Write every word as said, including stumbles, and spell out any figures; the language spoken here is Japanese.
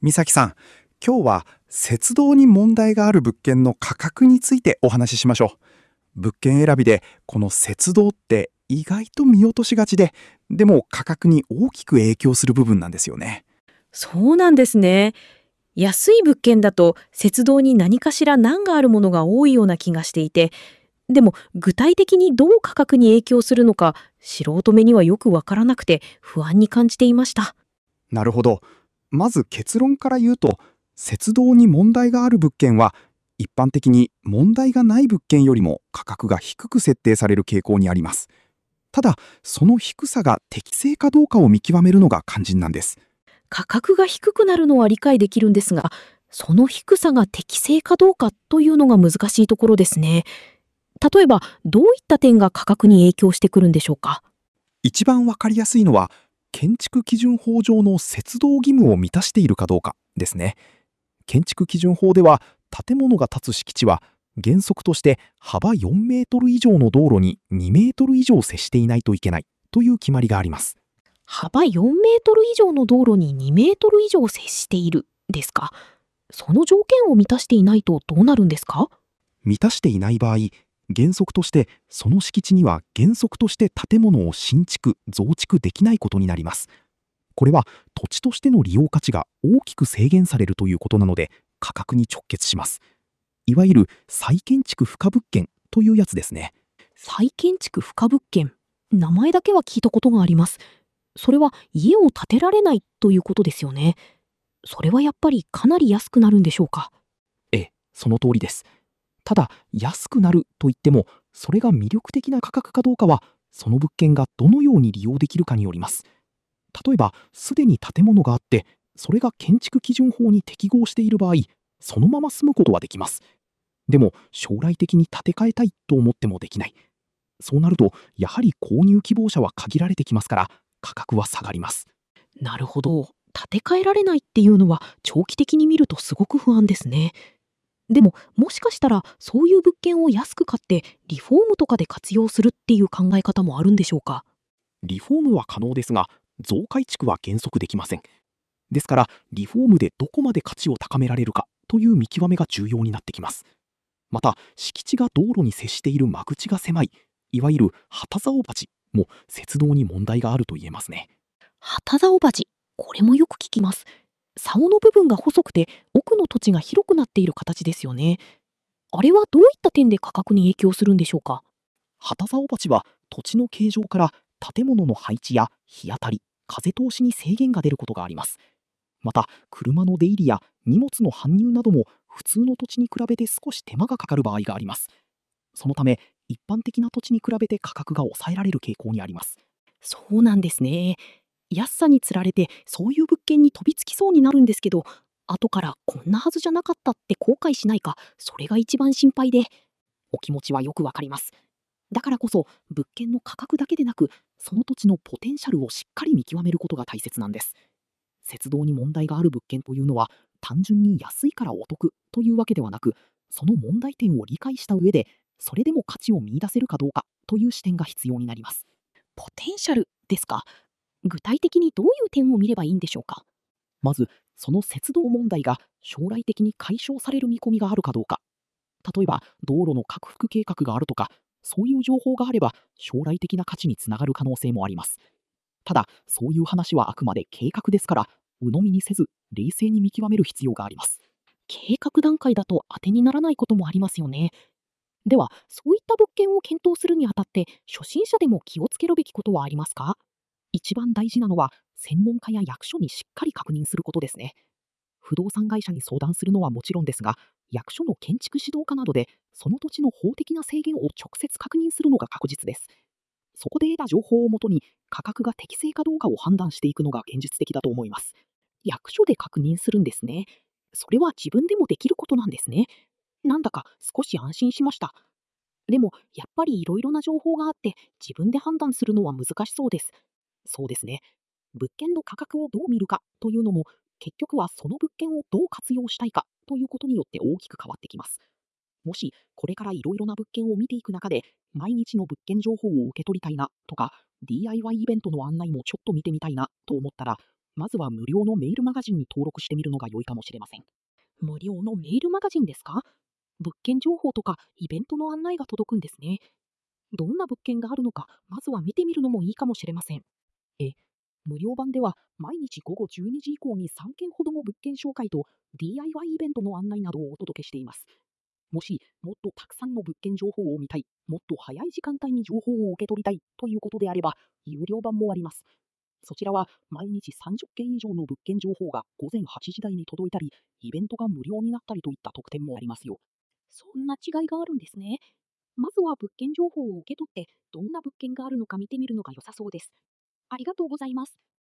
美咲さん、今日は節道に問題がある物件の価格についてお話ししましょう。物件選びでこの節道って意外と見落としがちで、でも価格に大きく影響する部分なんですよね。 そうなんですね。安い物件だと節道に何かしら難があるものが多いような気がしていて、でも具体的にどう価格に影響するのか素人目にはよくわからなくて不安に感じていました。 なるほど。まず結論から言うと、節道に問題がある物件は一般的に問題がない物件よりも価格が低く設定される傾向にあります。ただ、その低さが適正かどうかを見極めるのが肝心なんです。 価格が低くなるのは理解できるんですが、その低さが適正かどうかというのが難しいところですね。例えばどういった点が価格に影響してくるんでしょうか？ 一番わかりやすいのは、建築基準法上の節道義務を満たしているかどうかですね。建築基準法では、建物が建つ敷地は原則として幅よんメートル以上の道路ににメートル以上接していないといけないという決まりがあります。 幅よんメートル以上の道路ににメートル以上接しているですか？その条件を満たしていないとどうなるんですか？ 満たしていない場合、原則としてその敷地には原則として建物を新築増築できないことになります。これは土地としての利用価値が大きく制限されるということなので、価格に直結します。いわゆる再建築不可物件というやつですね。 再建築不可物件。名前だけは聞いたことがあります。それは家を建てられないということですよね。それはやっぱりかなり安くなるんでしょうか？ ええ、その通りです。ただ、安くなるといっても、それが魅力的な価格かどうかは、その物件がどのように利用できるかによります。例えば、すでに建物があって、それが建築基準法に適合している場合、そのまま住むことはできます。でも、将来的に建て替えたいと思ってもできない。そうなると、やはり購入希望者は限られてきますから、価格は下がります。 なるほど。建て替えられないっていうのは長期的に見るとすごく不安ですね。でも、もしかしたらそういう物件を安く買ってリフォームとかで活用するっていう考え方もあるんでしょうか？ リフォームは可能ですが、増改築は原則できません。ですから、リフォームでどこまで価値を高められるかという見極めが重要になってきます。また、敷地が道路に接している間口が狭い、いわゆる旗竿鉢も節道に問題があると言えますね。 旗竿鉢。これもよく聞きます。竿の部分が細くて奥の土地が広くなっている形ですよね。あれはどういった点で価格に影響するんでしょうか？ 旗竿鉢は土地の形状から建物の配置や日当たり、風通しに制限が出ることがあります。また、車の出入りや荷物の搬入なども普通の土地に比べて少し手間がかかる場合があります。そのため、一般的な土地に比べて価格が抑えられる傾向にあります。 そうなんですね。安さにつられてそういう物件に飛びつきそうになるんですけど、後からこんなはずじゃなかったって後悔しないか、それが一番心配で。お気持ちはよくわかります。だからこそ物件の価格だけでなく、その土地のポテンシャルをしっかり見極めることが大切なんです。節道に問題がある物件というのは、単純に安いからお得というわけではなく、その問題点を理解した上で、それでも価値を見出せるかどうかという視点が必要になります。ポテンシャルですか？具体的にどういう点を見ればいいんでしょうか？ まず、その節道問題が将来的に解消される見込みがあるかどうか。例えば、道路の拡幅計画があるとか、そういう情報があれば、将来的な価値につながる可能性もあります。ただ、そういう話はあくまで計画ですから、鵜呑みにせず、冷静に見極める必要があります。 計画段階だと当てにならないこともありますよね。では、そういった物件を検討するにあたって、初心者でも気をつけるべきことはありますか？ 一番大事なのは、専門家や役所にしっかり確認することですね。不動産会社に相談するのはもちろんですが、役所の建築指導課などで、その土地の法的な制限を直接確認するのが確実です。そこで得た情報をもとに、価格が適正かどうかを判断していくのが現実的だと思います。 役所で確認するんですね。それは自分でもできることなんですね。なんだか少し安心しました。でも、やっぱりいろいろな情報があって、自分で判断するのは難しそうです。 そうですね。物件の価格をどう見るかというのも、結局はその物件をどう活用したいかということによって大きく変わってきます。もし、これからいろいろな物件を見ていく中で、毎日の物件情報を受け取りたいなとか、ディーアイワイ イベントの案内もちょっと見てみたいなと思ったら、 まずは無料のメールマガジンに登録してみるのが良いかもしれません。 無料のメールマガジンですか？物件情報とかイベントの案内が届くんですね。どんな物件があるのか、まずは見てみるのもいいかもしれません。え、無料版では毎日午後じゅうにじ以降にさんけんほどの物件紹介と ディーアイワイ イベントの案内などをお届けしています。もし、もっとたくさんの物件情報を見たい、もっと早い時間帯に情報を受け取りたいということであれば、有料版もあります。そちらは毎日さんじゅっけん以上の物件情報が午前はちじ台に届いたり、イベントが無料になったりといった特典もありますよ。そんな違いがあるんですね。まずは物件情報を受け取って、どんな物件があるのか見てみるのが良さそうです。ありがとうございます。